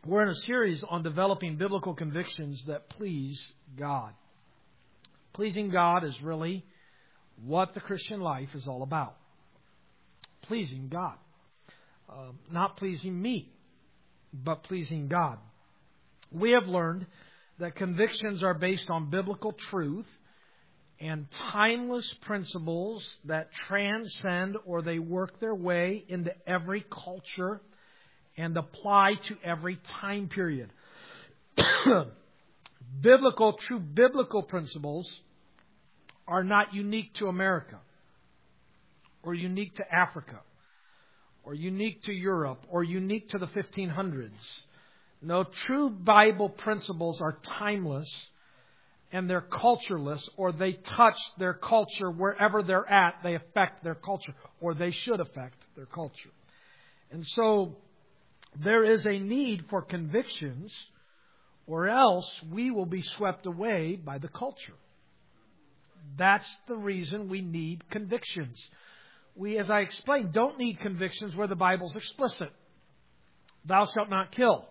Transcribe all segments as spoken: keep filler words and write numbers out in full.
We're in a series on developing biblical convictions that please God. Pleasing God is really what the Christian life is all about. Pleasing God. Uh, not pleasing me, but pleasing God. We have learned that convictions are based on biblical truth and timeless principles that transcend or they work their way into every culture and apply to every time period. Biblical, true biblical principles are not unique to America or unique to Africa or unique to Europe or unique to the fifteen hundreds. No, true Bible principles are timeless and they're cultureless, or they touch their culture wherever they're at. They affect their culture, or they should affect their culture. And so there is a need for convictions, or else we will be swept away by the culture. That's the reason we need convictions. We, as I explained, don't need convictions where the Bible's explicit. Thou shalt not kill.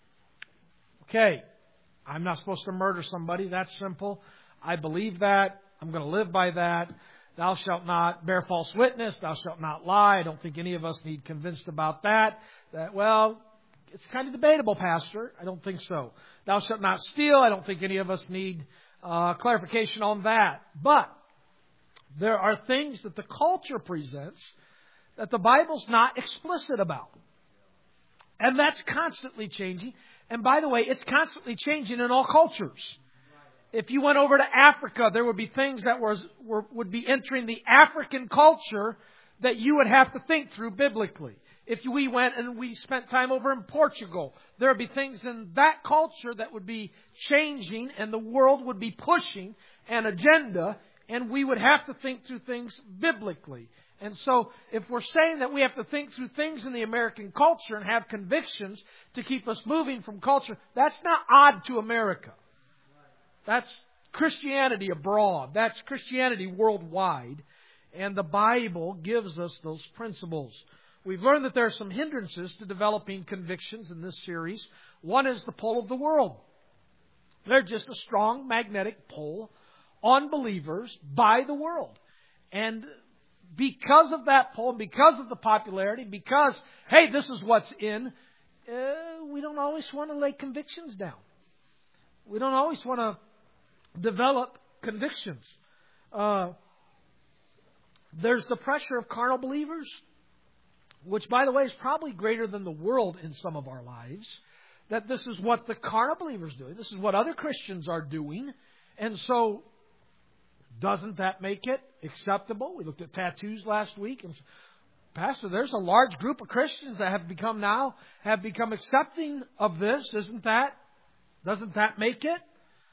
Okay, I'm not supposed to murder somebody. That's simple. I believe that. I'm going to live by that. Thou shalt not bear false witness. Thou shalt not lie. I don't think any of us need convinced about that. That, well, it's kind of debatable, Pastor. I don't think so. Thou shalt not steal. I don't think any of us need uh, clarification on that. But there are things that the culture presents that the Bible's not explicit about. And that's constantly changing. And by the way, it's constantly changing in all cultures. If you went over to Africa, there would be things that was, were, would be entering the African culture that you would have to think through biblically. If we went and we spent time over in Portugal, there would be things in that culture that would be changing and the world would be pushing an agenda, and we would have to think through things biblically. And so if we're saying that we have to think through things in the American culture and have convictions to keep us moving from culture, that's not odd to America. That's Christianity abroad. That's Christianity worldwide. And the Bible gives us those principles. We've learned that there are some hindrances to developing convictions in this series. One is the pull of the world. They're just a strong magnetic pull on believers by the world. And because of that pull, because of the popularity, because, hey, this is what's in, uh, we don't always want to lay convictions down. We don't always want to develop convictions. Uh, there's the pressure of carnal believers, which, by the way, is probably greater than the world in some of our lives, that this is what the carnal believers do. This is what other Christians are doing. And so, doesn't that make it acceptable? We looked at tattoos last week, and Pastor, there's a large group of Christians that have become now, have become accepting of this. Isn't that, doesn't that make it?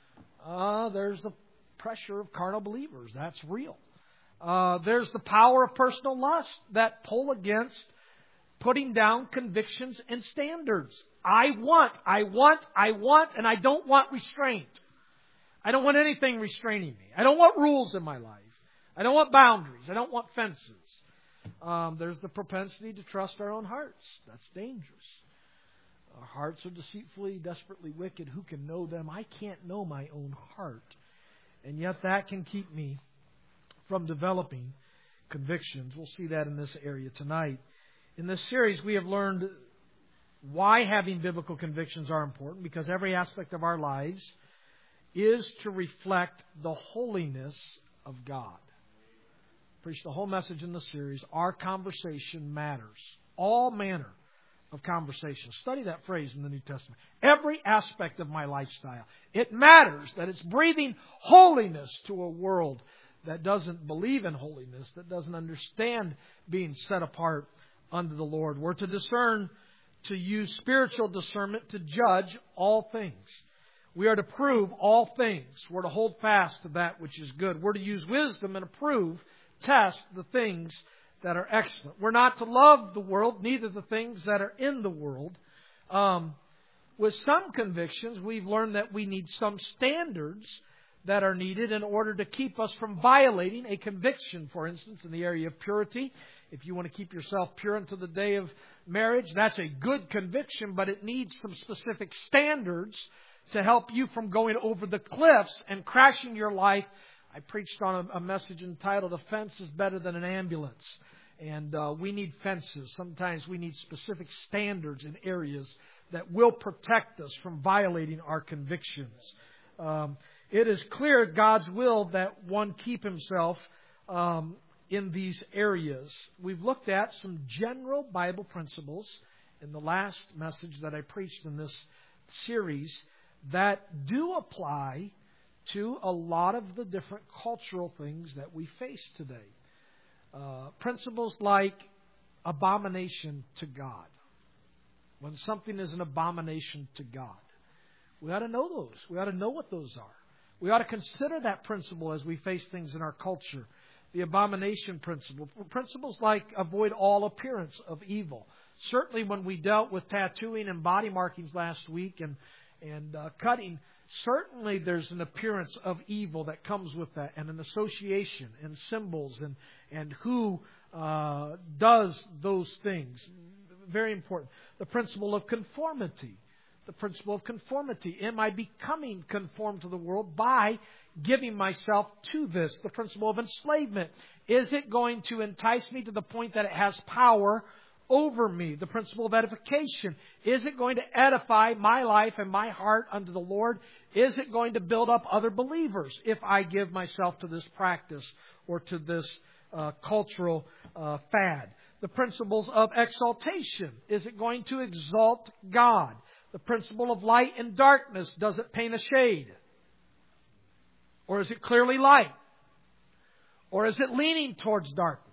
Uh, there's the pressure of carnal believers. That's real. Uh, there's the power of personal lust that pull against putting down convictions and standards. I want, I want, I want, and I don't want restraint. I don't want anything restraining me. I don't want rules in my life. I don't want boundaries. I don't want fences. Um, there's the propensity to trust our own hearts. That's dangerous. Our hearts are deceitfully, desperately wicked. Who can know them? I can't know my own heart. And yet that can keep me from developing convictions. We'll see that in this area tonight. In this series, we have learned why having biblical convictions are important, because every aspect of our lives is to reflect the holiness of God. Preached the whole message in the series. Our conversation matters. All manner of conversation. Study that phrase in the New Testament. Every aspect of my lifestyle. It matters that it's breathing holiness to a world that doesn't believe in holiness, that doesn't understand being set apart unto the Lord. We're to discern, to use spiritual discernment to judge all things. We are to prove all things. We're to hold fast to that which is good. We're to use wisdom and approve, test the things that are excellent. We're not to love the world, neither the things that are in the world. Um, with some convictions, we've learned that we need some standards that are needed in order to keep us from violating a conviction, for instance, in the area of purity, If you want to keep yourself pure until the day of marriage, that's a good conviction, but it needs some specific standards to help you from going over the cliffs and crashing your life. I preached on a, a message entitled, "A Fence is Better Than an Ambulance." And uh, we need fences. Sometimes we need specific standards in areas that will protect us from violating our convictions. Um, it is clear God's will that one keep himself um, in these areas. We've looked at some general Bible principles in the last message that I preached in this series that do apply to a lot of the different cultural things that we face today. Uh, principles like abomination to God. When something is an abomination to God, we ought to know those. We ought to know what those are. We ought to consider that principle as we face things in our culture. The abomination principle. Principles like avoid all appearance of evil. Certainly when we dealt with tattooing and body markings last week and, and uh, cutting, certainly there's an appearance of evil that comes with that, and an association and symbols and, and who uh, does those things. Very important. The principle of conformity. The principle of conformity. Am I becoming conformed to the world by giving myself to this? The principle of enslavement. Is it going to entice me to the point that it has power over me? The principle of edification. Is it going to edify my life and my heart unto the Lord? Is it going to build up other believers if I give myself to this practice or to this uh, cultural uh, fad? The principles of exaltation. Is it going to exalt God? The principle of light and darkness. Does it paint a shade? Or is it clearly light? Or is it leaning towards darkness?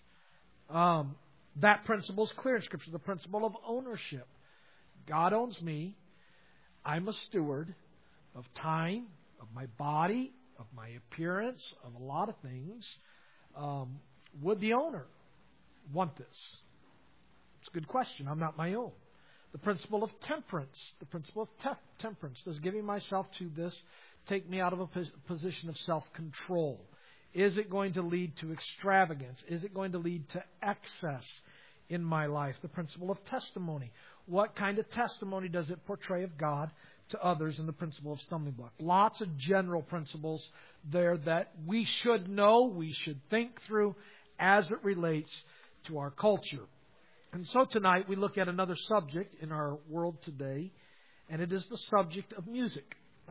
Um, that principle is clear in Scripture. The principle of ownership. God owns me. I'm a steward of time, of my body, of my appearance, of a lot of things. Um, would the owner want this? It's a good question. I'm not my own. The principle of temperance. The principle of te- temperance. Does giving myself to this take me out of a pos- position of self-control? Is it going to lead to extravagance? Is it going to lead to excess in my life? The principle of testimony. What kind of testimony does it portray of God to others? And the principle of stumbling block. Lots of general principles there that we should know, we should think through as it relates to our culture. And so tonight we look at another subject in our world today, and it is the subject of music.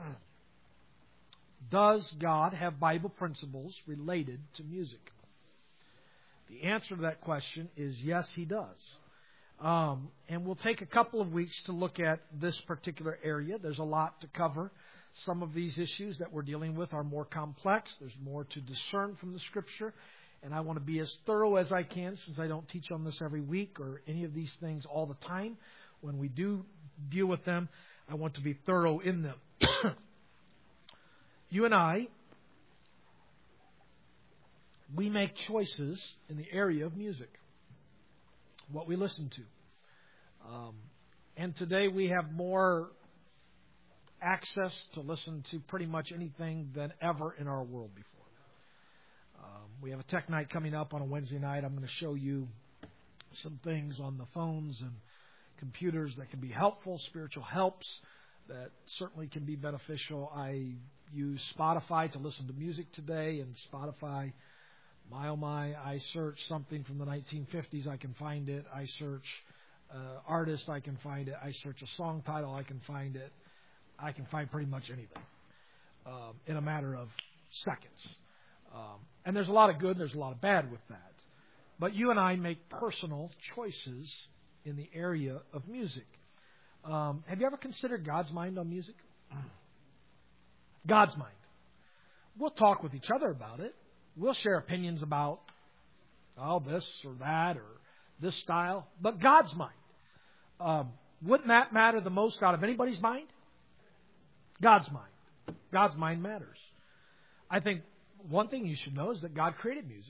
Does God have Bible principles related to music? The answer to that question is yes, He does. Um, and we'll take a couple of weeks to look at this particular area. There's a lot to cover. Some of these issues that we're dealing with are more complex. There's more to discern from the Scripture. And I want to be as thorough as I can, since I don't teach on this every week or any of these things all the time. When we do deal with them, I want to be thorough in them. You and I, we make choices in the area of music, what we listen to. Um, and today we have more access to listen to pretty much anything than ever in our world before. Um, we have a tech night coming up on a Wednesday night. I'm going to show you some things on the phones and computers that can be helpful, spiritual helps that certainly can be beneficial. I use Spotify to listen to music today, and Spotify, my oh my, I search something from the nineteen fifties, I can find it. I search uh, artist, I can find it. I search a song title, I can find it. I can find pretty much anything um, in a matter of seconds. Um, and there's a lot of good and there's a lot of bad with that. But you and I make personal choices in the area of music. Um, have you ever considered God's mind on music? God's mind. We'll talk with each other about it. We'll share opinions about, oh, this or that or this style. But God's mind. Um, wouldn't that matter the most out of anybody's mind? God's mind. God's mind matters. I think one thing you should know is that God created music.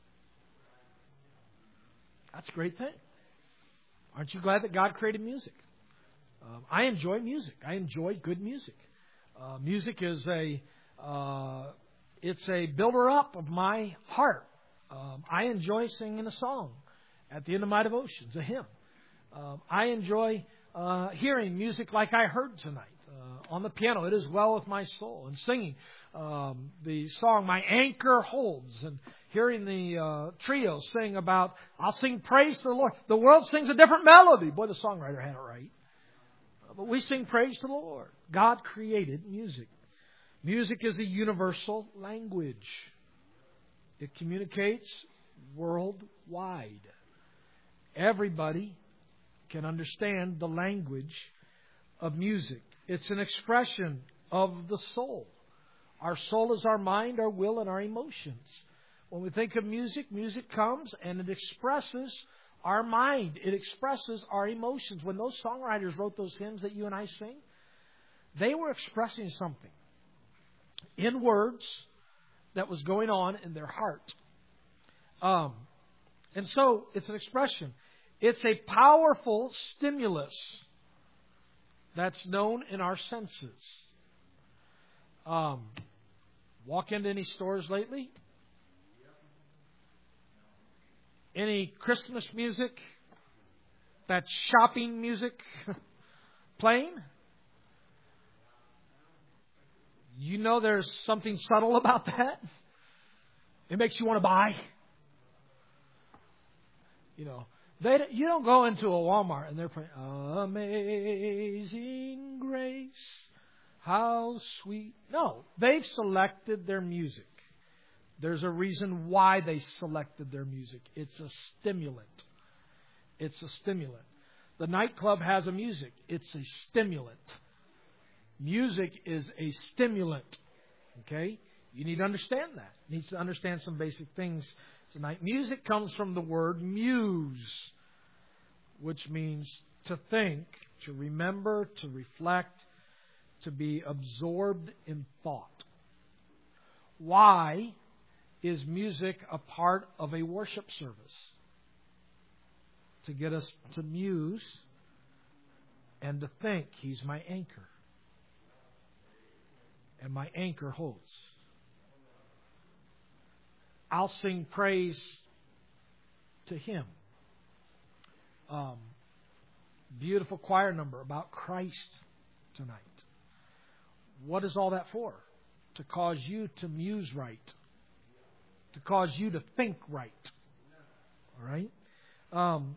That's a great thing. Aren't you glad that God created music? Um, I enjoy music. I enjoy good music. Uh, music is a uh, it's a builder up of my heart. Um, I enjoy singing a song at the end of my devotions, a hymn. Um, I enjoy uh, hearing music like I heard tonight uh, on the piano. It is well with my soul. And singing um, the song My Anchor Holds, and hearing the uh, trio sing about, I'll sing praise to the Lord. The world sings a different melody. Boy, the songwriter had it right. But we sing praise to the Lord. God created music. Music is a universal language. It communicates worldwide. Everybody can understand the language of music. It's an expression of the soul. Our soul is our mind, our will, and our emotions. When we think of music, music comes and it expresses our mind. It expresses our emotions. When those songwriters wrote those hymns that you and I sing, they were expressing something in words that was going on in their heart. Um, and so it's an expression. It's a powerful stimulus that's known in our senses. Um, walk into any stores lately? Any Christmas music? That shopping music playing? You know there's something subtle about that. It makes you want to buy. You know, they you don't go into a Walmart and they're playing Amazing Grace, how sweet. No, they've selected their music. There's a reason why they selected their music. It's a stimulant. It's a stimulant. The nightclub has a music. It's a stimulant. Music is a stimulant. Okay? You need to understand that. You need to understand some basic things tonight. Music comes from the word muse, which means to think, to remember, to reflect, to be absorbed in thought. Why is music a part of a worship service? To get us to muse and to think. He's my anchor. And my anchor holds. I'll sing praise to Him. Um, beautiful choir number about Christ tonight. What is all that for? To cause you to muse right. To cause you to think right. All right? Um,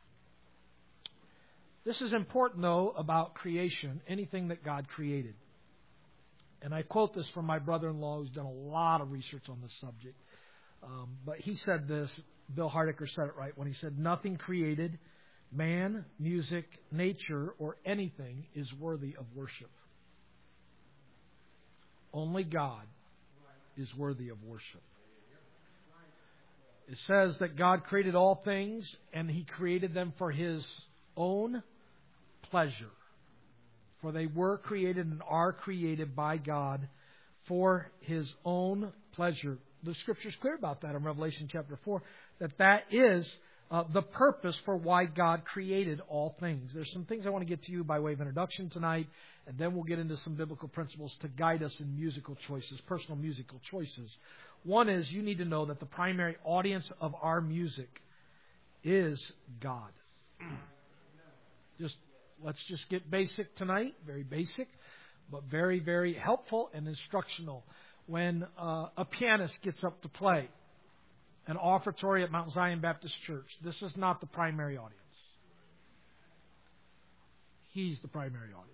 this is important, though, about creation. Anything that God created. And I quote this from my brother-in-law who's done a lot of research on this subject. Um, but he said this, Bill Hardiker said it right when he said, nothing created, man, music, nature, or anything is worthy of worship. Only God is worthy of worship. It says that God created all things and He created them for His own pleasure. For they were created and are created by God for His own pleasure. The Scripture is clear about that in Revelation chapter four, that that is uh, the purpose for why God created all things. There's some things I want to get to you by way of introduction tonight, and then we'll get into some biblical principles to guide us in musical choices, personal musical choices. One is you need to know that the primary audience of our music is God. Just let's just get basic tonight, very basic, but very, very helpful and instructional. When uh, a pianist gets up to play an offertory at Mount Zion Baptist Church, this is not the primary audience. He's the primary audience.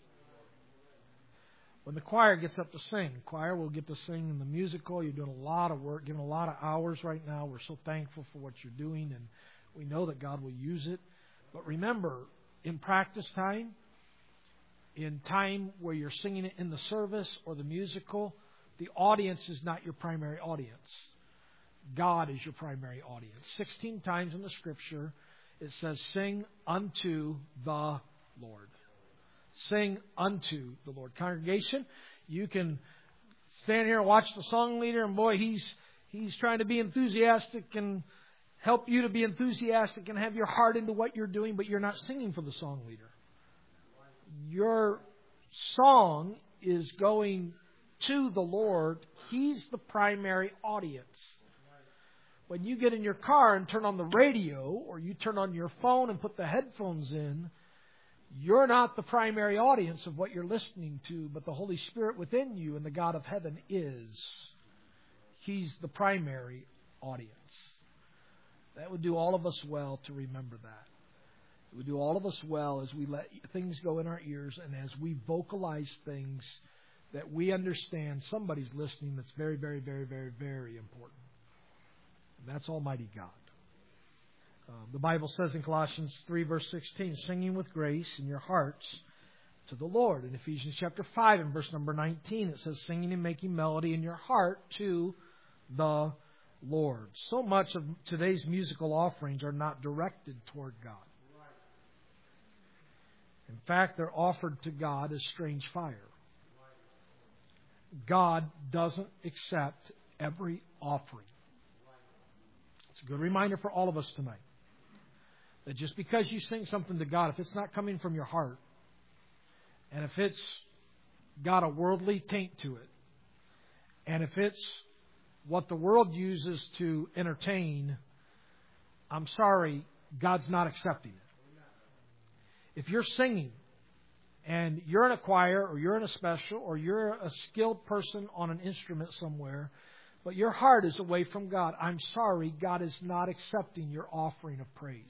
When the choir gets up to sing, the choir will get to sing in the musical. You're doing a lot of work, giving a lot of hours right now. We're so thankful for what you're doing, and we know that God will use it. But remember, in practice time, in time where you're singing it in the service or the musical, the audience is not your primary audience. God is your primary audience. Sixteen times in the Scripture, it says, sing unto the Lord. Sing unto the Lord. Congregation, you can stand here and watch the song leader, and boy, he's he's trying to be enthusiastic and help you to be enthusiastic and have your heart into what you're doing, but you're not singing for the song leader. Your song is going to the Lord. He's the primary audience. when you get in your car and turn on the radio, or you turn on your phone and put the headphones in, you're not the primary audience of what you're listening to, but the Holy Spirit within you and the God of heaven is. He's the primary audience. That would do all of us well to remember that. It would do all of us well as we let things go in our ears and as we vocalize things that we understand somebody's listening that's very, very, very, very, very important. And that's Almighty God. Uh, the Bible says in Colossians three, verse sixteen, singing with grace in your hearts to the Lord. In Ephesians chapter five and verse number nineteen, it says, singing and making melody in your heart to the Lord. So much of today's musical offerings are not directed toward God. In fact, they're offered to God as strange fire. God doesn't accept every offering. It's a good reminder for all of us tonight that just because you sing something to God, if it's not coming from your heart, and if it's got a worldly taint to it, and if it's what the world uses to entertain, I'm sorry, God's not accepting it. If you're singing and you're in a choir or you're in a special or you're a skilled person on an instrument somewhere, but your heart is away from God, I'm sorry, God is not accepting your offering of praise.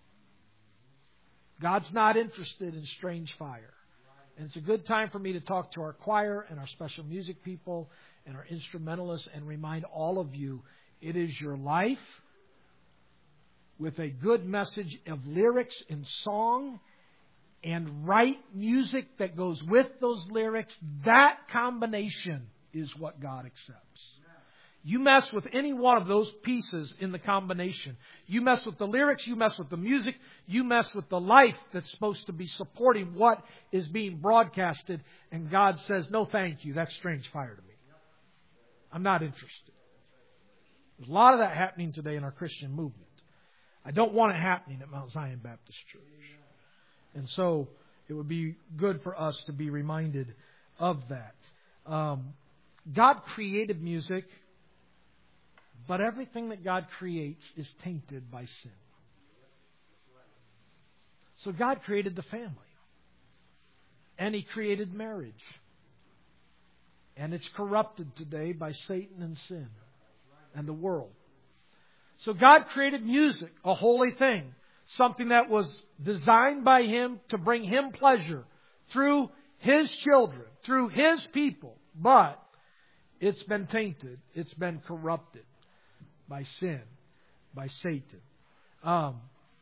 God's not interested in strange fire. And it's a good time for me to talk to our choir and our special music people and our instrumentalists and remind all of you, it is your life with a good message of lyrics and song and right music that goes with those lyrics. That combination is what God accepts. You mess with any one of those pieces in the combination. You mess with the lyrics, you mess with the music, you mess with the life that's supposed to be supporting what is being broadcasted, and God says, no thank you, that's strange fire to me. I'm not interested. There's a lot of that happening today in our Christian movement. I don't want it happening at Mount Zion Baptist Church. And so it would be good for us to be reminded of that. Um, God created music, but everything that God creates is tainted by sin. So God created the family. And He created marriage. And it's corrupted today by Satan and sin and the world. So God created music, a holy thing. Something that was designed by Him to bring Him pleasure through His children, through His people. But it's been tainted. It's been corrupted by sin, by Satan. Um,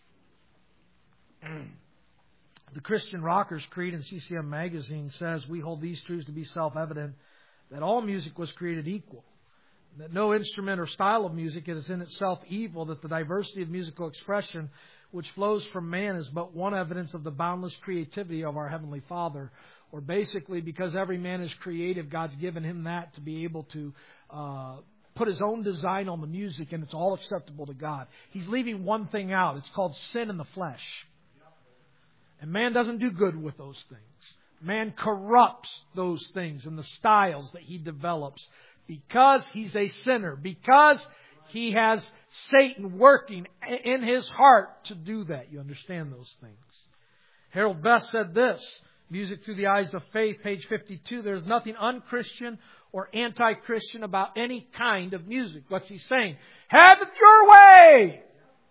the Christian Rockers Creed in C C M Magazine says, we hold these truths to be self-evident, that all music was created equal, that no instrument or style of music is in itself evil, that the diversity of musical expression which flows from man is but one evidence of the boundless creativity of our Heavenly Father. Or basically, because every man is creative, God's given him that to be able to uh, put his own design on the music, and it's all acceptable to God. He's leaving one thing out. It's called sin in the flesh. And man doesn't do good with those things. Man corrupts those things and the styles that he develops because he's a sinner, because he has Satan working in his heart to do that. You understand those things. Harold Best said this, Music Through the Eyes of Faith, page fifty-two, there's nothing unchristian or anti-Christian about any kind of music. What's he saying? Have it your way!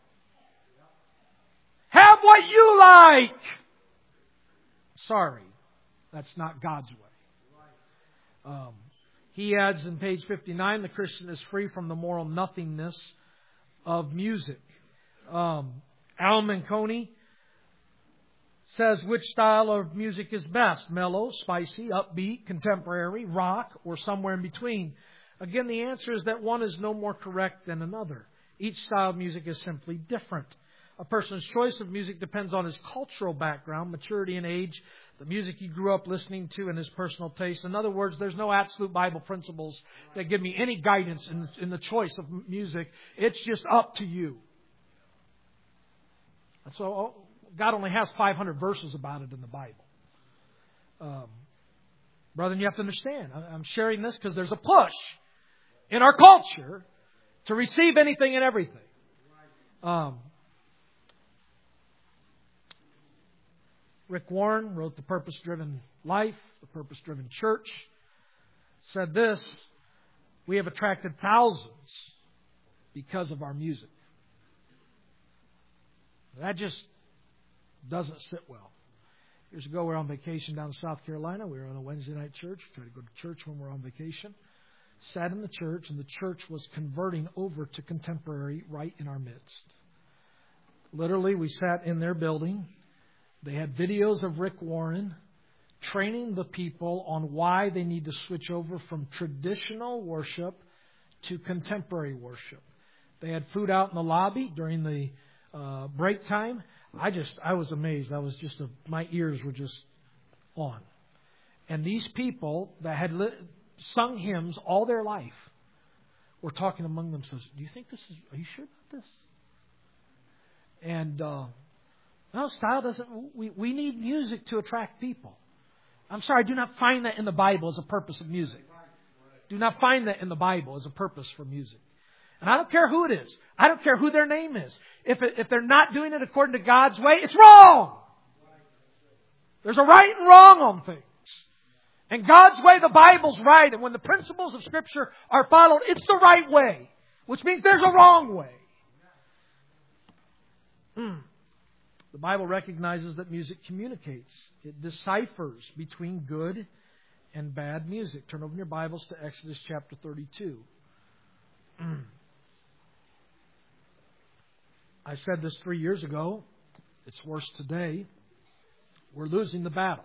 Have what you like! Sorry, that's not God's way. Um, he adds in page fifty-nine, the Christian is free from the moral nothingness of music. Um, Al Manconi says, which style of music is best? Mellow, spicy, upbeat, contemporary, rock, or somewhere in between? Again, the answer is that one is no more correct than another. Each style of music is simply different. A person's choice of music depends on his cultural background, maturity and age, the music he grew up listening to, and his personal taste. In other words, there's no absolute Bible principles that give me any guidance in, in the choice of music. It's just up to you. And so God only has five hundred verses about it in the Bible. Um, brethren, you have to understand. I'm sharing this because there's a push in our culture to receive anything and everything. Um, Rick Warren wrote The Purpose-Driven Life, The Purpose-Driven Church, said this: we have attracted thousands because of our music. That just doesn't sit well. Years ago, we were on vacation down in South Carolina. We were on a Wednesday night church. We try to go to church when we're on vacation. Sat in the church, and the church was converting over to contemporary right in our midst. Literally, we sat in their building. They had videos of Rick Warren training the people on why they need to switch over from traditional worship to contemporary worship. They had food out in the lobby during the uh, break time. I just, I was amazed. I was just, a, my ears were just on. And these people that had li- sung hymns all their life were talking among themselves. Do you think this is, are you sure about this? And, uh, no, style doesn't, we, we need music to attract people. I'm sorry, I do not find that in the Bible as a purpose of music. Do not find that in the Bible as a purpose for music. And I don't care who it is. I don't care who their name is. If it, if they're not doing it according to God's way, it's wrong. There's a right and wrong on things. And God's way, the Bible's right. And when the principles of Scripture are followed, it's the right way. Which means there's a wrong way. Mm. The Bible recognizes that music communicates. It deciphers between good and bad music. Turn over your Bibles to Exodus chapter thirty-two. Mm. I said this three years ago. It's worse today. We're losing the battle.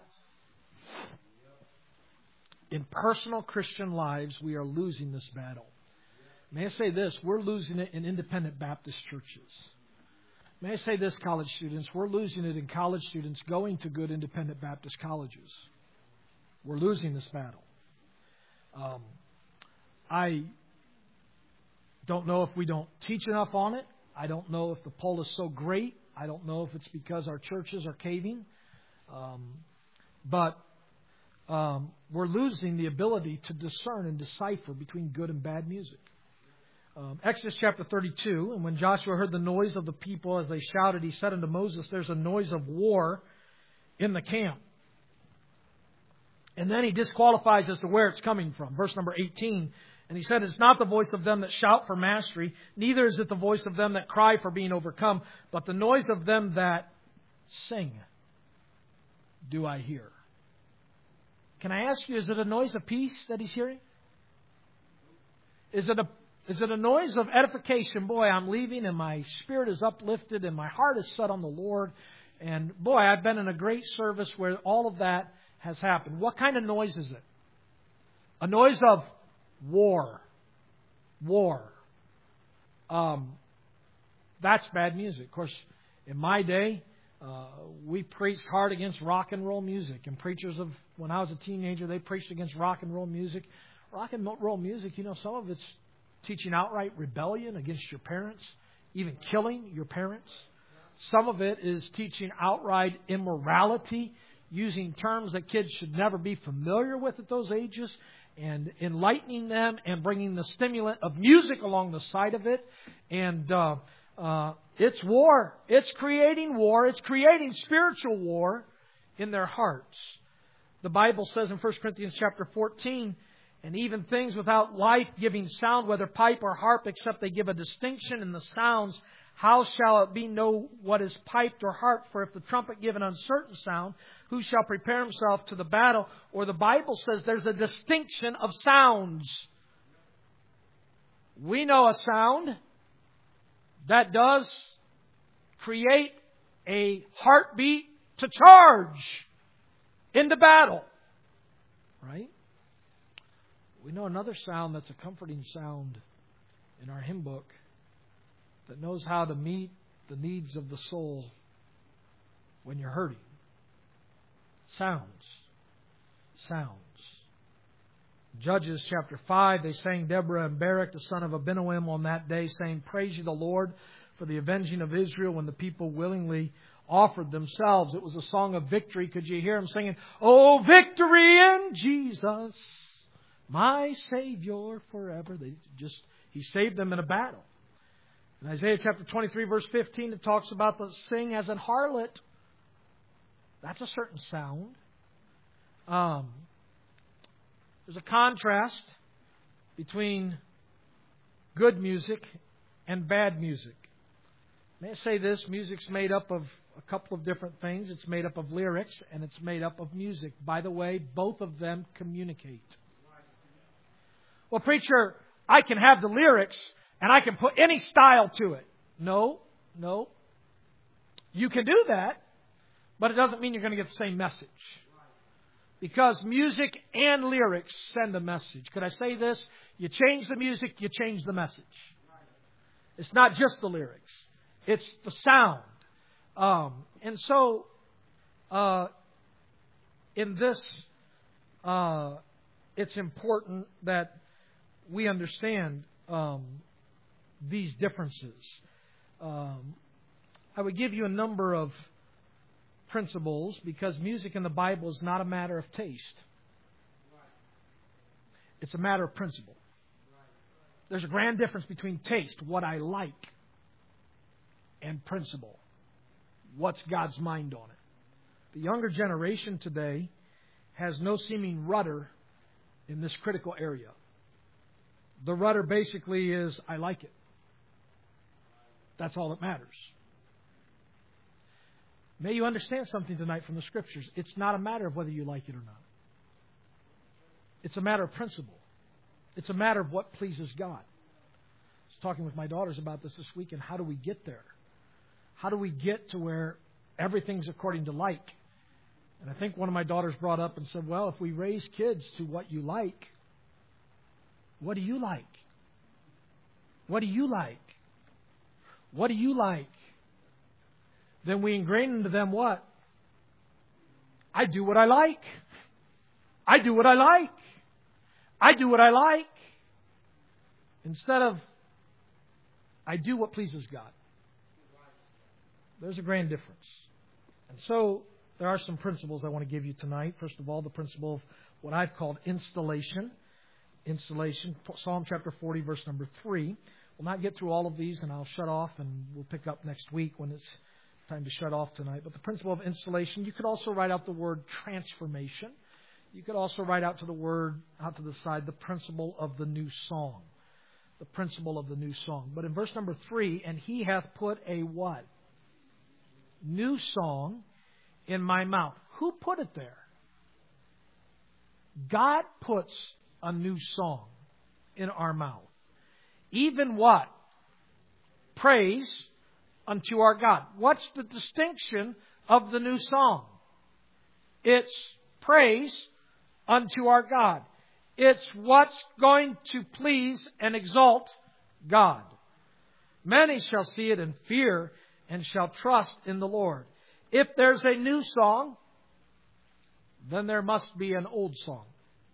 In personal Christian lives, we are losing this battle. May I say this? We're losing it in independent Baptist churches. May I say this, college students? We're losing it in college students going to good independent Baptist colleges. We're losing this battle. Um, I don't know if we don't teach enough on it. I don't know if the pull is so great. I don't know if it's because our churches are caving. Um, but um, we're losing the ability to discern and decipher between good and bad music. Um, Exodus chapter thirty-two, and when Joshua heard the noise of the people as they shouted, he said unto Moses, there's a noise of war in the camp. And then he disqualifies as to where it's coming from. Verse number eighteen, and he said, it's not the voice of them that shout for mastery, neither is it the voice of them that cry for being overcome, but the noise of them that sing do I hear. Can I ask you, is it a noise of peace that he's hearing? Is it a Is it a noise of edification? Boy, I'm leaving and my spirit is uplifted and my heart is set on the Lord. And boy, I've been in a great service where all of that has happened. What kind of noise is it? A noise of war. War. Um, that's bad music. Of course, in my day, uh, we preached hard against rock and roll music. And preachers of, when I was a teenager, they preached against rock and roll music. Rock and roll music, you know, some of it's teaching outright rebellion against your parents, even killing your parents. Some of it is teaching outright immorality, using terms that kids should never be familiar with at those ages, and enlightening them and bringing the stimulant of music along the side of it. And uh, uh, it's war. It's creating war. It's creating spiritual war in their hearts. The Bible says in First Corinthians chapter fourteen, and even things without life-giving sound, whether pipe or harp, except they give a distinction in the sounds, how shall it be know what is piped or harped? For if the trumpet give an uncertain sound, who shall prepare himself to the battle? Or the Bible says there's a distinction of sounds. We know a sound that does create a heartbeat to charge into battle. Right? We know another sound that's a comforting sound in our hymn book that knows how to meet the needs of the soul when you're hurting. Sounds. Sounds. Judges chapter five, they sang Deborah and Barak, the son of Abinoam, on that day, saying, praise ye the Lord for the avenging of Israel, when the people willingly offered themselves. It was a song of victory. Could you hear them singing, oh, victory in Jesus, my Savior forever. They just He saved them in a battle. In Isaiah chapter twenty-three, verse fifteen, it talks about the sing as an harlot. That's a certain sound. Um, there's a contrast between good music and bad music. May I say this? Music's made up of a couple of different things. It's made up of lyrics and it's made up of music. By the way, both of them communicate. Well, preacher, I can have the lyrics and I can put any style to it. No, no. You can do that, but it doesn't mean you're going to get the same message. Because music and lyrics send a message. Could I say this? You change the music, you change the message. It's not just the lyrics. It's the sound. Um, and so, uh, in this, uh, it's important that we understand um, these differences. Um, I would give you a number of principles because music in the Bible is not a matter of taste. It's a matter of principle. There's a grand difference between taste, what I like, and principle. What's God's mind on it? The younger generation today has no seeming rudder in this critical area. The rudder basically is, I like it. That's all that matters. May you understand something tonight from the Scriptures. It's not a matter of whether you like it or not. It's a matter of principle. It's a matter of what pleases God. I was talking with my daughters about this this week, and how do we get there? How do we get to where everything's according to like? And I think one of my daughters brought up and said, well, if we raise kids to what you like, what do you like? What do you like? What do you like? Then we ingrain into them what? I do what I like. I do what I like. I do what I like. Instead of, I do what pleases God. There's a grand difference. And so, there are some principles I want to give you tonight. First of all, the principle of what I've called installation. Installation. Psalm chapter forty, verse number three. We'll not get through all of these, and I'll shut off, and we'll pick up next week when it's time to shut off tonight. But the principle of installation, you could also write out the word transformation. You could also write out to the word, out to the side, the principle of the new song. The principle of the new song. But in verse number three, and he hath put a what? New song in my mouth. Who put it there? God puts a new song in our mouth. Even what? Praise unto our God. What's the distinction of the new song? It's praise unto our God. It's what's going to please and exalt God. Many shall see it and fear and shall trust in the Lord. If there's a new song, then there must be an old song.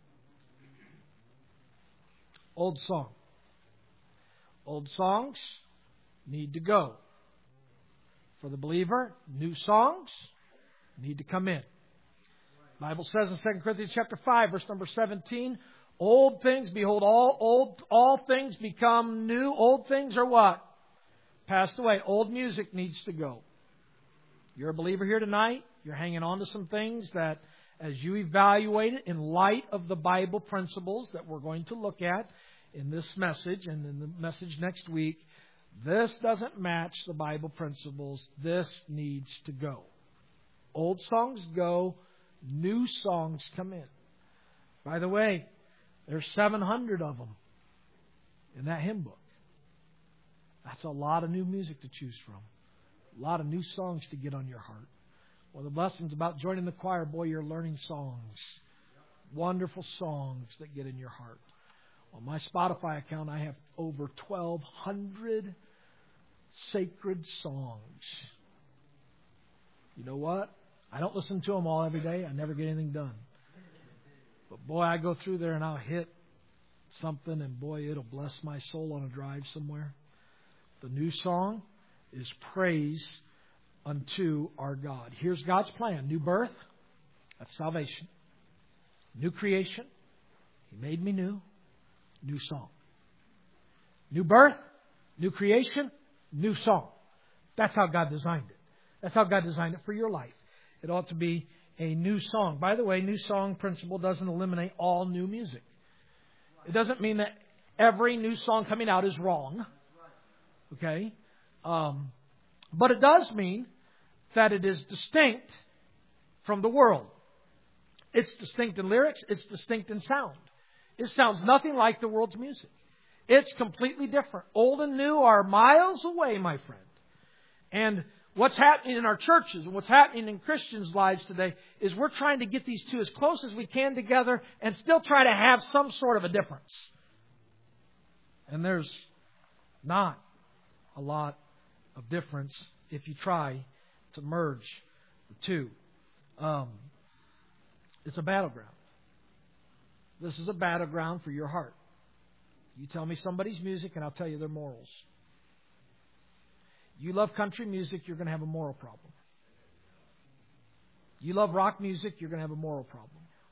Old song. Old songs need to go. For the believer, new songs need to come in. The Bible says in Second Corinthians chapter five, verse number seventeen, old things, behold, all old all things become new. Old things are what? Passed away. Old music needs to go. You're a believer here tonight. You're hanging on to some things that, as you evaluate it in light of the Bible principles that we're going to look at in this message and in the message next week, this doesn't match the Bible principles. This needs to go. Old songs go. New songs come in. By the way, there's seven hundred of them in that hymn book. That's a lot of new music to choose from. A lot of new songs to get on your heart. One of the blessings about joining the choir, boy, you're learning songs. Wonderful songs that get in your heart. On my Spotify account, I have over twelve hundred sacred songs. You know what? I don't listen to them all every day. I never get anything done. But boy, I go through there and I'll hit something, and boy, it'll bless my soul on a drive somewhere. The new song is praise unto our God. Here's God's plan. New birth, that's salvation. New creation, He made me new. New song. New birth, new creation, new song. That's how God designed it. That's how God designed it for your life. It ought to be a new song. By the way, new song principle doesn't eliminate all new music. It doesn't mean that every new song coming out is wrong. Okay? Um, but it does mean that it is distinct from the world. It's distinct in lyrics. It's distinct in sound. It sounds nothing like the world's music. It's completely different. Old and new are miles away, my friend. And what's happening in our churches and what's happening in Christians' lives today is we're trying to get these two as close as we can together and still try to have some sort of a difference. And there's not a lot of difference if you try to merge the two. Um, it's a battleground. This is a battleground for your heart. You tell me somebody's music and I'll tell you their morals. You love country music, you're going to have a moral problem. You love rock music, you're going to have a moral problem.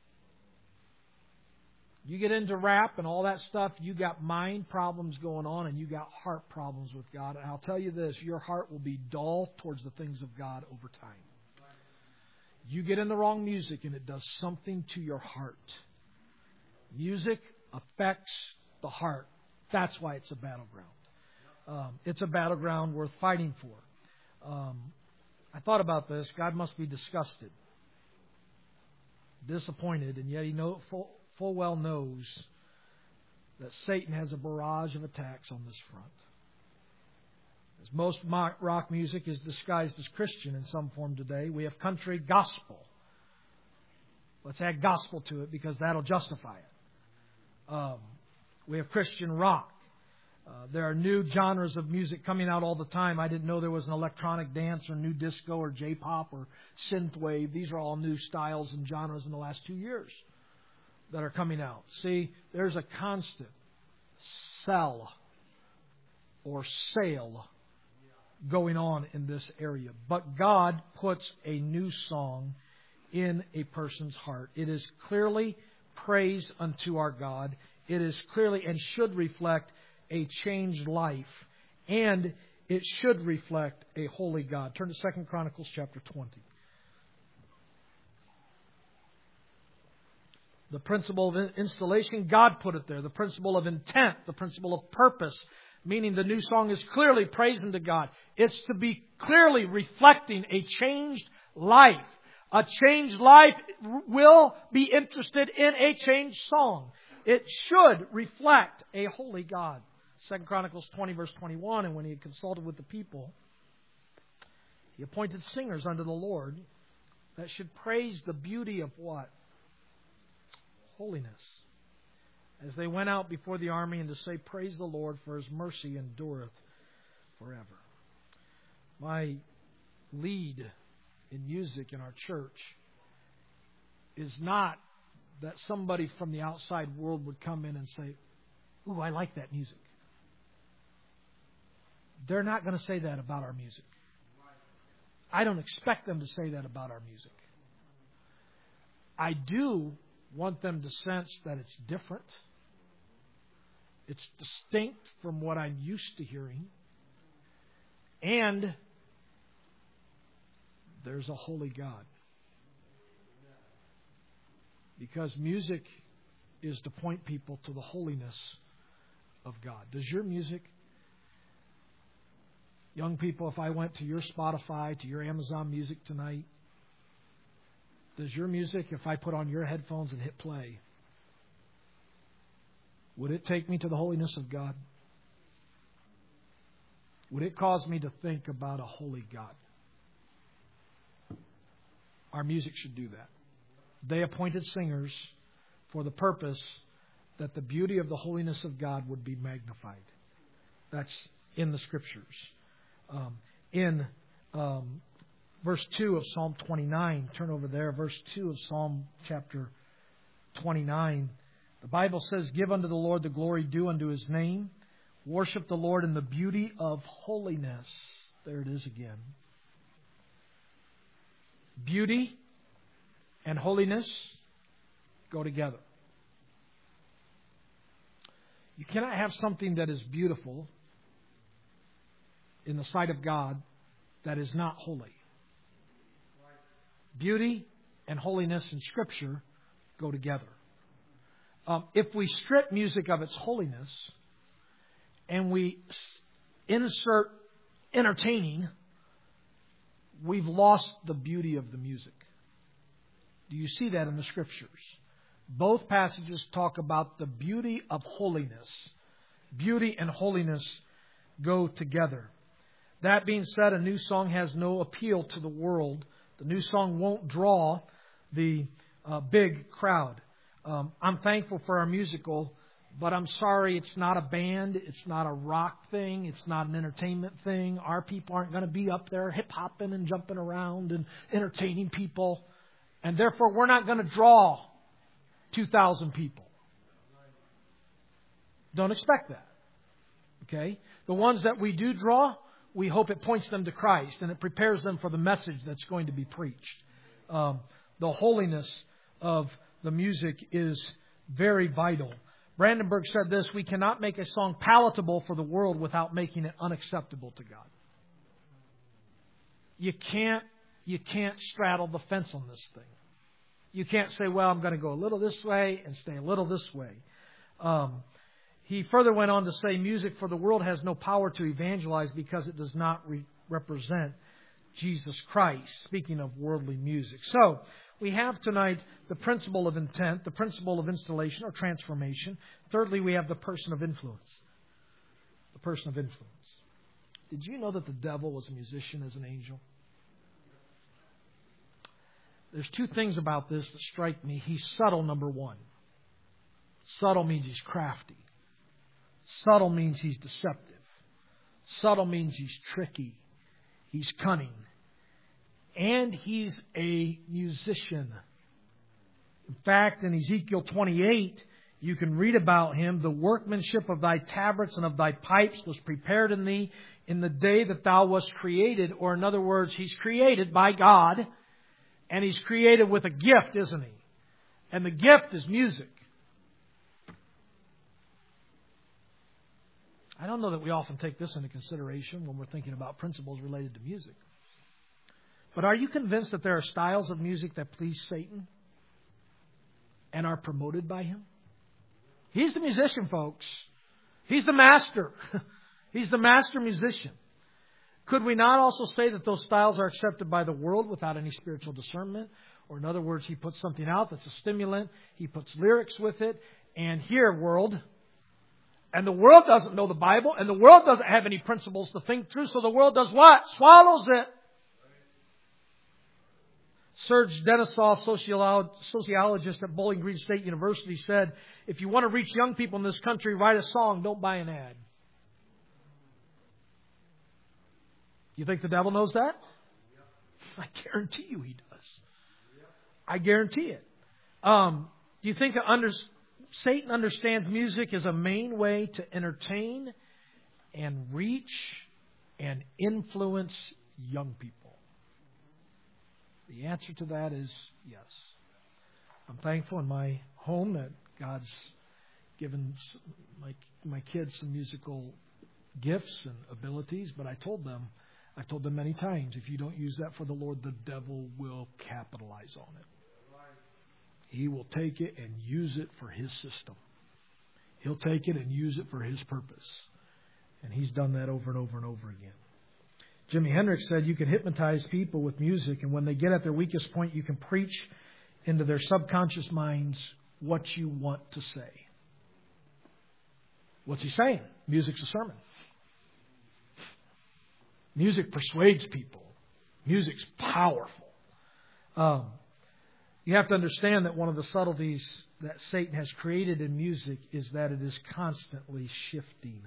You get into rap and all that stuff, you got mind problems going on and you got heart problems with God. And I'll tell you this, your heart will be dull towards the things of God over time. You get in the wrong music and it does something to your heart. Music affects the heart. That's why it's a battleground. Um, it's a battleground worth fighting for. Um, I thought about this. God must be disgusted, disappointed, and yet He know, full, full well knows that Satan has a barrage of attacks on this front. As most rock music is disguised as Christian in some form today, we have country gospel. Let's add gospel to it because that'll justify it. Um, we have Christian rock. Uh, there are new genres of music coming out all the time. I didn't know there was an electronic dance or new disco or J-pop or synthwave. These are all new styles and genres in the last two years that are coming out. See, there's a constant sell or sale going on in this area. But God puts a new song in a person's heart. It is clearly praise unto our God. It is clearly and should reflect a changed life, and it should reflect a holy God. Turn to Second Chronicles chapter twenty. The principle of installation, God put it there. The principle of intent, the principle of purpose, meaning the new song is clearly praising to God. It's to be clearly reflecting a changed life. A changed life will be interested in a changed song. It should reflect a holy God. Second Chronicles twenty, verse twenty-one, and when he had consulted with the people, he appointed singers unto the Lord that should praise the beauty of what? Holiness. As they went out before the army and to say, praise the Lord, for His mercy endureth forever. My lead in music in our church is not that somebody from the outside world would come in and say, ooh, I like that music. They're not going to say that about our music. I don't expect them to say that about our music. I do want them to sense that it's different. It's distinct from what I'm used to hearing. And there's a holy God. Because music is to point people to the holiness of God. Does your music, young people, if I went to your Spotify, to your Amazon Music tonight, does your music, if I put on your headphones and hit play, would it take me to the holiness of God? Would it cause me to think about a holy God? Our music should do that. They appointed singers for the purpose that the beauty of the holiness of God would be magnified. That's in the Scriptures. Um, in um, verse two of Psalm twenty-nine, turn over there, verse two of Psalm chapter twenty-nine, the Bible says, give unto the Lord the glory due unto His name. Worship the Lord in the beauty of holiness. There it is again. Beauty and holiness go together. You cannot have something that is beautiful in the sight of God that is not holy. Beauty and holiness in Scripture go together. Um, if we strip music of its holiness and we insert entertaining, we've lost the beauty of the music. Do you see that in the Scriptures? Both passages talk about the beauty of holiness. Beauty and holiness go together. That being said, a new song has no appeal to the world. The new song won't draw the uh, big crowd. Um, I'm thankful for our musical, but I'm sorry it's not a band. It's not a rock thing. It's not an entertainment thing. Our people aren't going to be up there hip-hopping and jumping around and entertaining people. And therefore, we're not going to draw two thousand people. Don't expect that. Okay? The ones that we do draw, we hope it points them to Christ and it prepares them for the message that's going to be preached. Um, the holiness of the music is very vital. Brandenburg said this: we cannot make a song palatable for the world without making it unacceptable to God. You can't, you can't straddle the fence on this thing. You can't say, well, I'm going to go a little this way and stay a little this way. Um, he further went on to say, music for the world has no power to evangelize because it does not re- represent Jesus Christ. Speaking of worldly music. So, we have tonight the principle of intent, the principle of installation or transformation. Thirdly, we have the person of influence. The person of influence. Did you know that the devil was a musician as an angel? There's two things about this that strike me. He's subtle, number one. Subtle means he's crafty. Subtle means he's deceptive. Subtle means he's tricky. He's cunning. And he's a musician. In fact, in Ezekiel twenty-eight, you can read about him. The workmanship of thy tabrets and of thy pipes was prepared in thee in the day that thou wast created. Or in other words, he's created by God. And he's created with a gift, isn't he? And the gift is music. I don't know that we often take this into consideration when we're thinking about principles related to music. But are you convinced that there are styles of music that please Satan and are promoted by him? He's the musician, folks. He's the master. He's the master musician. Could we not also say that those styles are accepted by the world without any spiritual discernment? Or in other words, he puts something out that's a stimulant. He puts lyrics with it. And here, world, and the world doesn't know the Bible, and the world doesn't have any principles to think through, so the world does what? Swallows it. Serge Denisov, sociologist at Bowling Green State University, said, if you want to reach young people in this country, write a song, don't buy an ad. You think the devil knows that? I guarantee you he does. I guarantee it. Um, do you think under, Satan understands music as a main way to entertain and reach and influence young people? The answer to that is yes. I'm thankful in my home that God's given my, my kids some musical gifts and abilities, but I told them, I've told them many times, if you don't use that for the Lord, the devil will capitalize on it. He will take it and use it for his system. He'll take it and use it for his purpose. And he's done that over and over and over again. Jimi Hendrix said you can hypnotize people with music, and when they get at their weakest point, you can preach into their subconscious minds what you want to say. What's he saying? Music's a sermon. Music persuades people. Music's powerful. Um, you have to understand that one of the subtleties that Satan has created in music is that it is constantly shifting.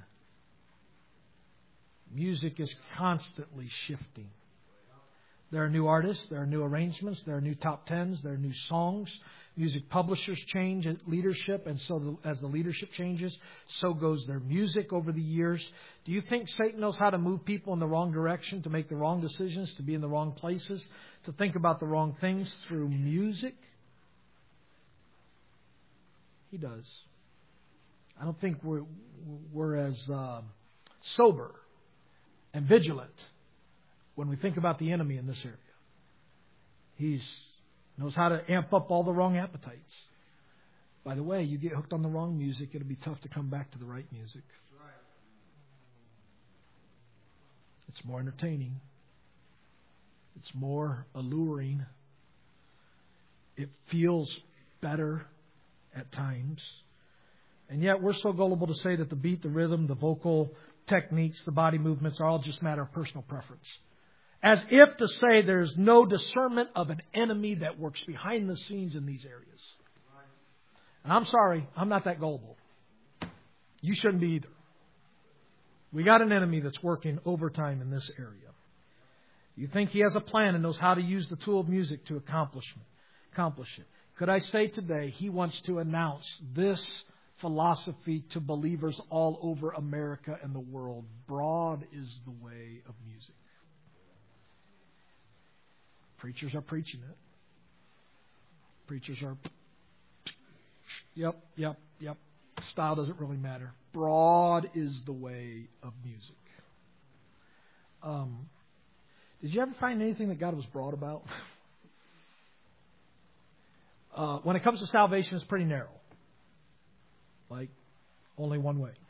Music is constantly shifting. There are new artists, there are new arrangements, there are new top tens, there are new songs. Music publishers change leadership, and so the, as the leadership changes, so goes their music over the years. Do you think Satan knows how to move people in the wrong direction, to make the wrong decisions, to be in the wrong places, to think about the wrong things through music? He does. I don't think we're, we're as uh, sober and vigilant when we think about the enemy in this area. He knows how to amp up all the wrong appetites. By the way, you get hooked on the wrong music, it'll be tough to come back to the right music. It's more entertaining. It's more alluring. It feels better at times. And yet we're so gullible to say that the beat, the rhythm, the vocal techniques, the body movements are all just a matter of personal preference. As if to say there's no discernment of an enemy that works behind the scenes in these areas. And I'm sorry, I'm not that gullible. You shouldn't be either. We got an enemy that's working overtime in this area. You think he has a plan and knows how to use the tool of music to accomplish accomplish it. Could I say today, he wants to announce this philosophy to believers all over America and the world. Broad is the way of music. Preachers are preaching it. Preachers are, yep, yep, yep. Style doesn't really matter. Broad is the way of music. Um, did you ever find anything that God was broad about? uh, when it comes to salvation, it's pretty narrow. Like, only one way.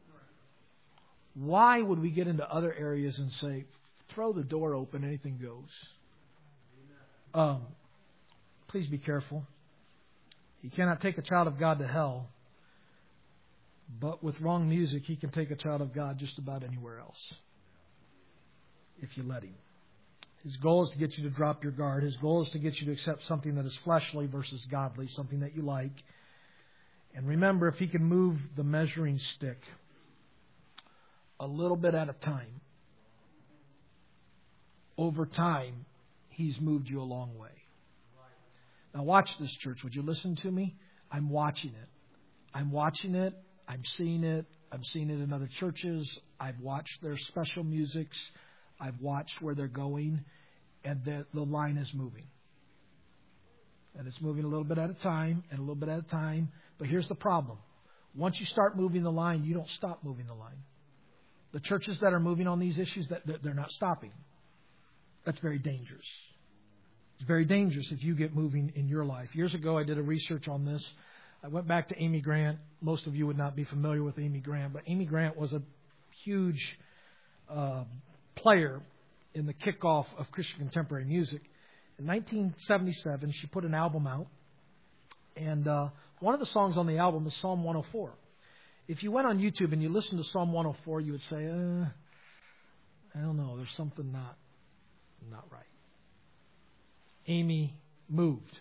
Why would we get into other areas and say, throw the door open, anything goes? Um, please be careful. He cannot take a child of God to hell. But with wrong music, he can take a child of God just about anywhere else. If you let him. His goal is to get you to drop your guard. His goal is to get you to accept something that is fleshly versus godly, something that you like. And remember, if he can move the measuring stick a little bit at a time, over time, he's moved you a long way. Now watch this, church. Would you listen to me? I'm watching it. I'm watching it. I'm seeing it. I'm seeing it in other churches. I've watched their special musics. I've watched where they're going. And the, the line is moving. And it's moving a little bit at a time and a little bit at a time. But here's the problem. Once you start moving the line, you don't stop moving the line. The churches that are moving on these issues, that they're not stopping. That's very dangerous. It's very dangerous if you get moving in your life. Years ago, I did a research on this. I went back to Amy Grant. Most of you would not be familiar with Amy Grant, but Amy Grant was a huge uh, player in the kickoff of Christian contemporary music. In nineteen seventy-seven, she put an album out, and uh, one of the songs on the album is Psalm one oh four. If you went on YouTube and you listened to Psalm one oh four, you would say, uh, I don't know, there's something not, not right. Amy moved.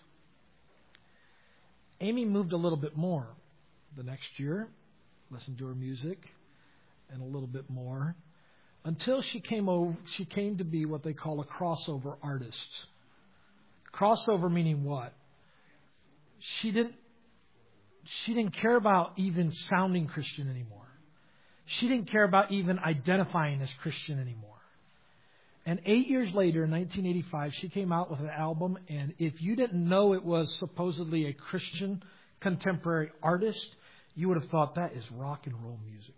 Amy moved a little bit more the next year, listened to her music, and a little bit more, until she came over. She came to be what they call a crossover artist. Crossover meaning what? She didn't. She didn't care about even sounding Christian anymore. She didn't care about even identifying as Christian anymore. And eight years later, in nineteen eighty-five, she came out with an album. And if you didn't know it was supposedly a Christian contemporary artist, you would have thought that is rock and roll music.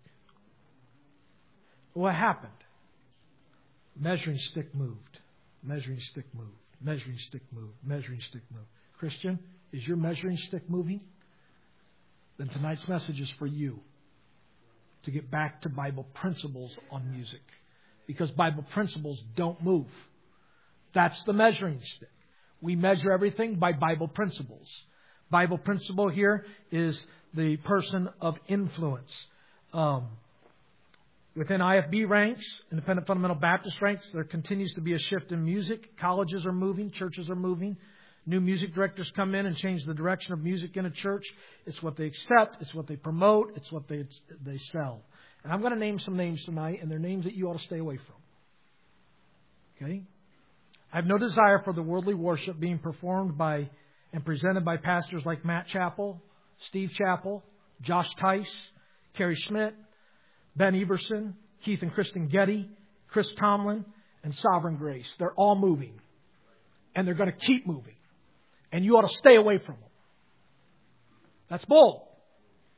What happened? Measuring stick moved. Measuring stick moved. Measuring stick moved. Measuring stick moved. Christian, is your measuring stick moving? Then tonight's message is for you to get back to Bible principles on music. Because Bible principles don't move. That's the measuring stick. We measure everything by Bible principles. Bible principle here is the person of influence. Um, within I F B ranks, Independent Fundamental Baptist ranks, there continues to be a shift in music. Colleges are moving. Churches are moving. New music directors come in and change the direction of music in a church. It's what they accept. It's what they promote. It's what they they sell. And I'm going to name some names tonight, and they're names that you ought to stay away from. Okay? I have no desire for the worldly worship being performed by and presented by pastors like Matt Chappell, Steve Chappell, Josh Tice, Kerry Schmidt, Ben Everson, Keith and Kristen Getty, Chris Tomlin, and Sovereign Grace. They're all moving. And they're going to keep moving. And you ought to stay away from them. That's bold.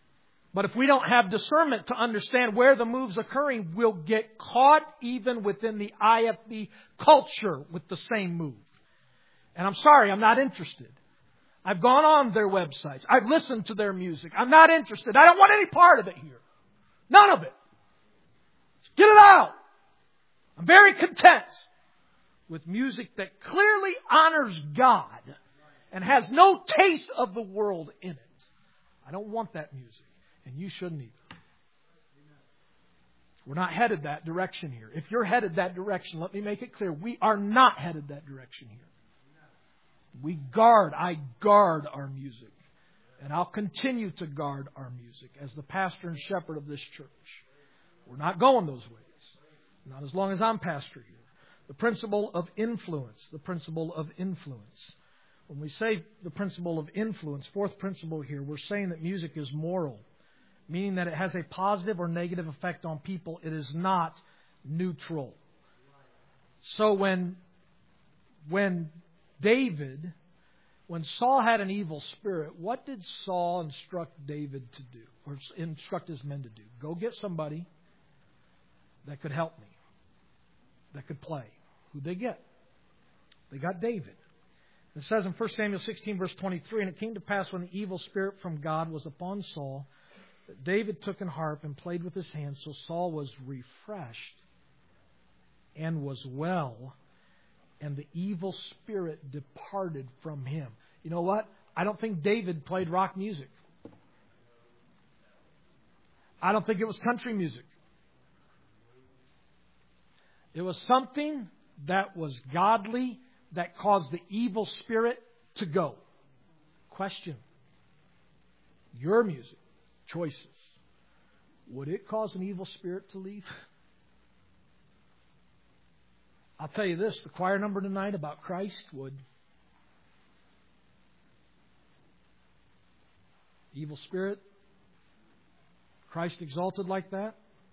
But if we don't have discernment to understand where the move's occurring, we'll get caught even within the I F B culture with the same move. And I'm sorry, I'm not interested. I've gone on their websites. I've listened to their music. I'm not interested. I don't want any part of it here. None of it. Get it out. I'm very content with music that clearly honors God and has no taste of the world in it. I don't want that music. And you shouldn't either. We're not headed that direction here. If you're headed that direction, let me make it clear. We are not headed that direction here. We guard, I guard our music. And I'll continue to guard our music as the pastor and shepherd of this church. We're not going those ways. Not as long as I'm pastor here. The principle of influence. The principle of influence. When we say the principle of influence, fourth principle here, we're saying that music is moral. Meaning that it has a positive or negative effect on people. It is not neutral. So when, when David, when Saul had an evil spirit, what did Saul instruct David to do? Or instruct his men to do? Go get somebody that could help me. That could play. Who'd they get? They got David. It says in First Samuel sixteen, verse twenty-three, and it came to pass when the evil spirit from God was upon Saul, that David took an harp and played with his hands, so Saul was refreshed and was well, and the evil spirit departed from him. You know what? I don't think David played rock music. I don't think it was country music. It was something that was godly that caused the evil spirit to go. Question. Your music choices, would it cause an evil spirit to leave? I'll tell you this, the choir number tonight about Christ would. Evil spirit, Christ exalted like that.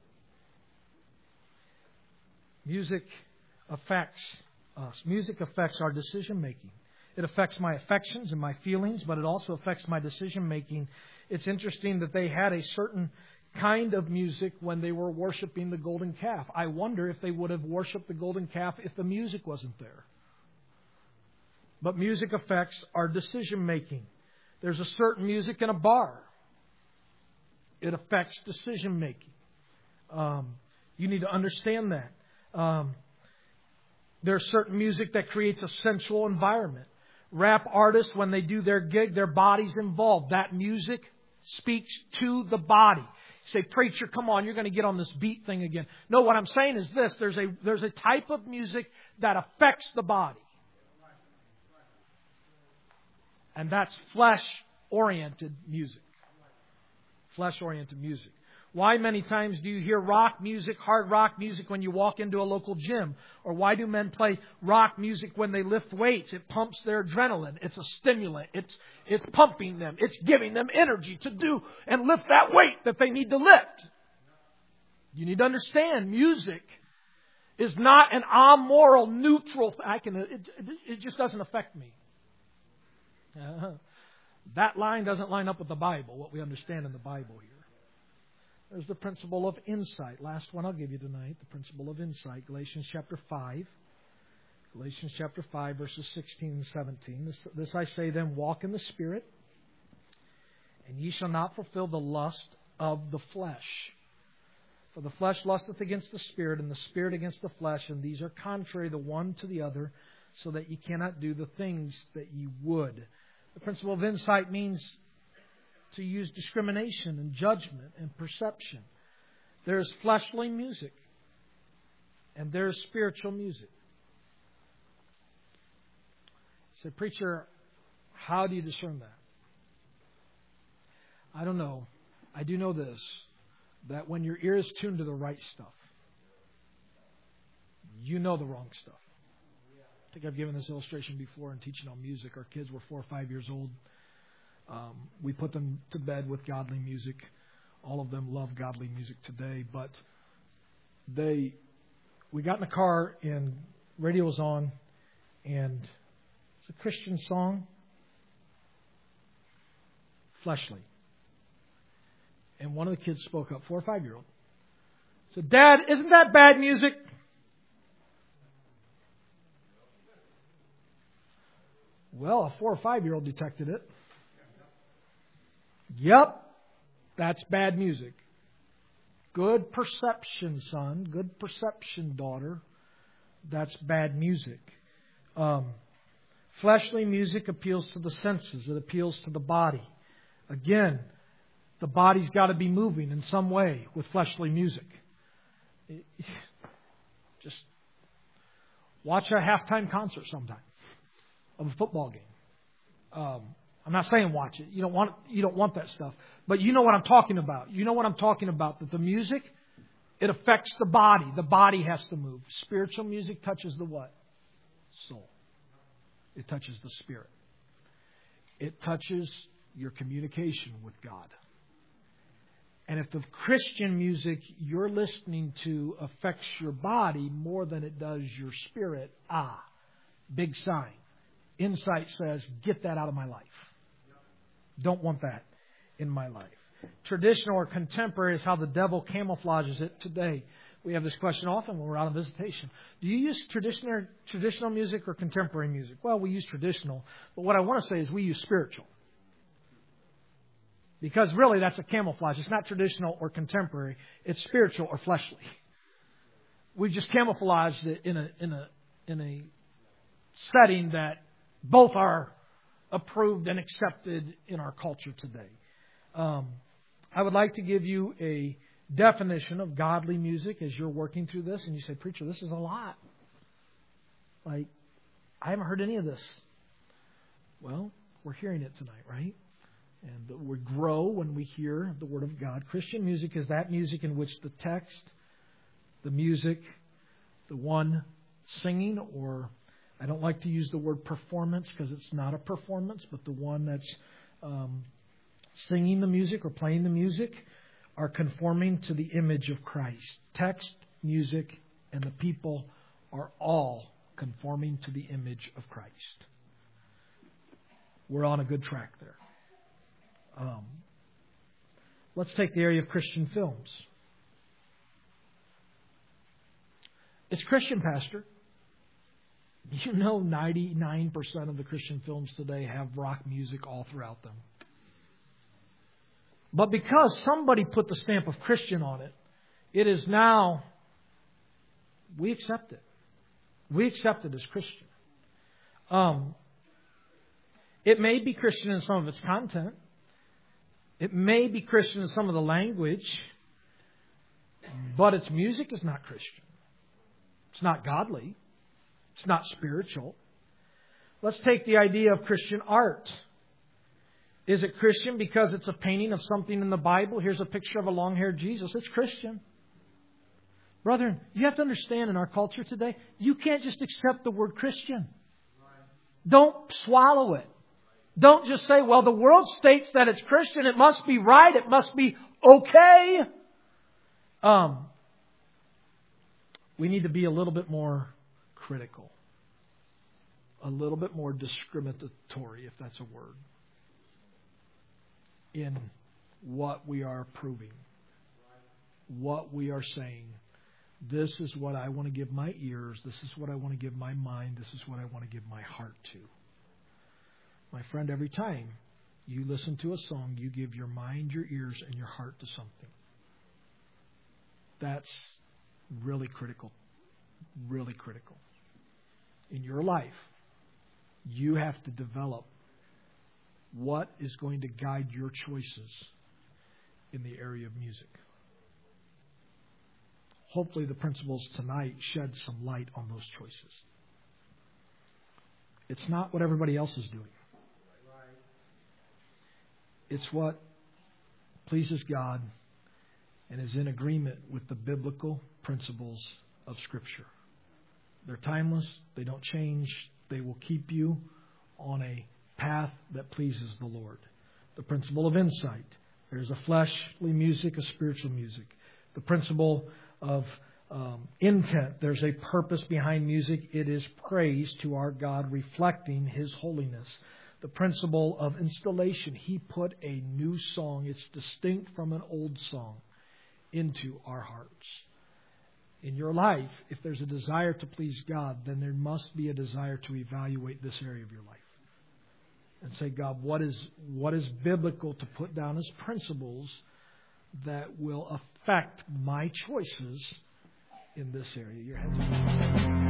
Music affects us. Music affects our decision making. It affects my affections and my feelings, but it also affects my decision making. It's interesting that they had a certain kind of music when they were worshiping the golden calf. I wonder if they would have worshipped the golden calf if the music wasn't there. But music affects our decision making. There's a certain music in a bar. It affects decision making. Um, you need to understand that. Um, there's certain music that creates a sensual environment. Rap artists, when they do their gig, their body's involved. That music speaks to the body. You say, preacher, come on, you're going to get on this beat thing again. No, what I'm saying is this. There's a, there's a type of music that affects the body. And that's flesh-oriented music. Flesh-oriented music. Why many times do you hear rock music, hard rock music when you walk into a local gym? Or why do men play rock music when they lift weights? It pumps their adrenaline. It's a stimulant. It's, it's pumping them. It's giving them energy to do and lift that weight that they need to lift. You need to understand, music is not an amoral, neutral. I can. It, it just doesn't affect me. Uh, that line doesn't line up with the Bible, what we understand in the Bible here. There's the principle of insight. Last one I'll give you tonight, the principle of insight. Galatians chapter five. Galatians chapter five, verses sixteen and seventeen. This, this I say then, walk in the Spirit, and ye shall not fulfill the lust of the flesh. For the flesh lusteth against the Spirit, and the Spirit against the flesh, and these are contrary the one to the other, so that ye cannot do the things that ye would. The principle of insight means to use discrimination and judgment and perception. There's fleshly music and there's spiritual music. You say, preacher, how do you discern that? I don't know. I do know this, that when your ear is tuned to the right stuff, you know the wrong stuff. I think I've given this illustration before in teaching on music. Our kids were four or five years old. Um, we put them to bed with godly music. All of them love godly music today, but they, we got in the car and radio was on, and it's a Christian song, fleshly. And one of the kids spoke up, four or five-year-old. Said, Dad, isn't that bad music? Well, a four or five-year-old detected it. Yep, that's bad music. Good perception, son. Good perception, daughter. That's bad music. Um, fleshly music appeals to the senses. It appeals to the body. Again, the body's got to be moving in some way with fleshly music. Just watch a halftime concert sometime of a football game. Um, I'm not saying watch it. You don't want you don't want that stuff. But you know what I'm talking about. You know what I'm talking about. That the music, it affects the body. The body has to move. Spiritual music touches the what? Soul. It touches the spirit. It touches your communication with God. And if the Christian music you're listening to affects your body more than it does your spirit, ah, big sign. Insight says, get that out of my life. Don't want that in my life. Traditional or contemporary is how the devil camouflages it today. We have this question often when we're out on visitation. Do you use traditional, traditional music or contemporary music? Well, we use traditional. But what I want to say is we use spiritual. Because really that's a camouflage. It's not traditional or contemporary. It's spiritual or fleshly. We've just camouflaged it in a, in a, in a setting that both are approved and accepted in our culture today. Um, I would like to give you a definition of godly music as you're working through this. And you say, preacher, this is a lot. Like, I haven't heard any of this. Well, we're hearing it tonight, right? And we grow when we hear the Word of God. Christian music is that music in which the text, the music, the one singing, or I don't like to use the word performance because it's not a performance, but the one that's um, singing the music or playing the music are conforming to the image of Christ. Text, music, and the people are all conforming to the image of Christ. We're on a good track there. Um, let's take the area of Christian films. It's Christian, Pastor. You know ninety-nine percent of the Christian films today have rock music all throughout them. But because somebody put the stamp of Christian on it, it is now, we accept it. We accept it as Christian. Um, it may be Christian in some of its content. It may be Christian in some of the language. But its music is not Christian. It's not godly. It's not spiritual. Let's take the idea of Christian art. Is it Christian because it's a painting of something in the Bible? Here's a picture of a long-haired Jesus. It's Christian. Brethren, you have to understand in our culture today, you can't just accept the word Christian. Don't swallow it. Don't just say, well, the world states that it's Christian. It must be right. It must be okay. Um, we need to be a little bit more critical. A little bit more discriminatory, if that's a word, in what we are proving, what we are saying. This is what I want to give my ears. This is what I want to give my mind. This is what I want to give my heart to. My friend, every time you listen to a song, you give your mind, your ears, and your heart to something. That's really critical. Really critical. In your life, you have to develop what is going to guide your choices in the area of music. Hopefully the principles tonight shed some light on those choices. It's not what everybody else is doing. It's what pleases God and is in agreement with the biblical principles of Scripture. They're timeless. They don't change. They will keep you on a path that pleases the Lord. The principle of insight. There's a fleshly music, a spiritual music. The principle of um, intent. There's a purpose behind music. It is praise to our God, reflecting His holiness. the principle of installation. He put a new song, it's distinct from an old song, into our hearts. In your life, if there's a desire to please God, then there must be a desire to evaluate this area of your life. And say, God, what is what is biblical to put down as principles that will affect my choices in this area? Your heads are...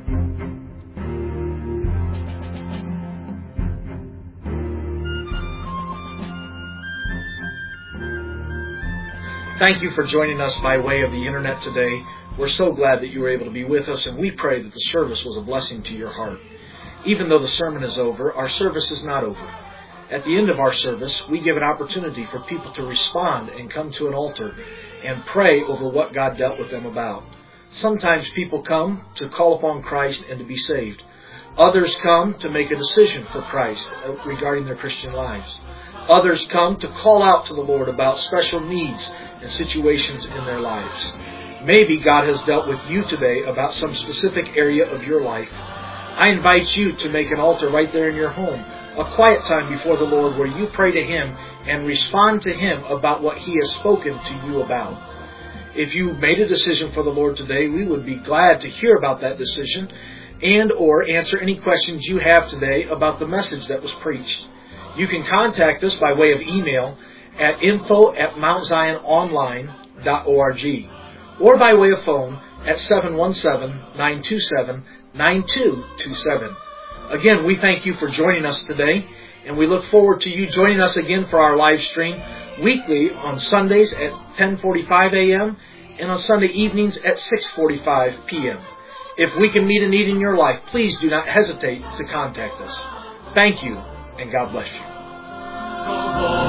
Thank you for joining us by way of the Internet today. We're so glad that you were able to be with us, and we pray that the service was a blessing to your heart. Even though the sermon is over, our service is not over. At the end of our service, we give an opportunity for people to respond and come to an altar and pray over what God dealt with them about. Sometimes people come to call upon Christ and to be saved. Others come to make a decision for Christ regarding their Christian lives. Others come to call out to the Lord about special needs and situations in their lives. Maybe God has dealt with you today about some specific area of your life. I invite you to make an altar right there in your home, a quiet time before the Lord where you pray to Him and respond to Him about what He has spoken to you about. If you made a decision for the Lord today, we would be glad to hear about that decision and or answer any questions you have today about the message that was preached. You can contact us by way of email at info at mount zion online dot org or by way of phone at seven one seven, nine two seven, nine two two seven. Again, we thank you for joining us today, and we look forward to you joining us again for our live stream weekly on Sundays at ten forty-five a.m. and on Sunday evenings at six forty-five p.m. If we can meet a need in your life, please do not hesitate to contact us. Thank you, and God bless you.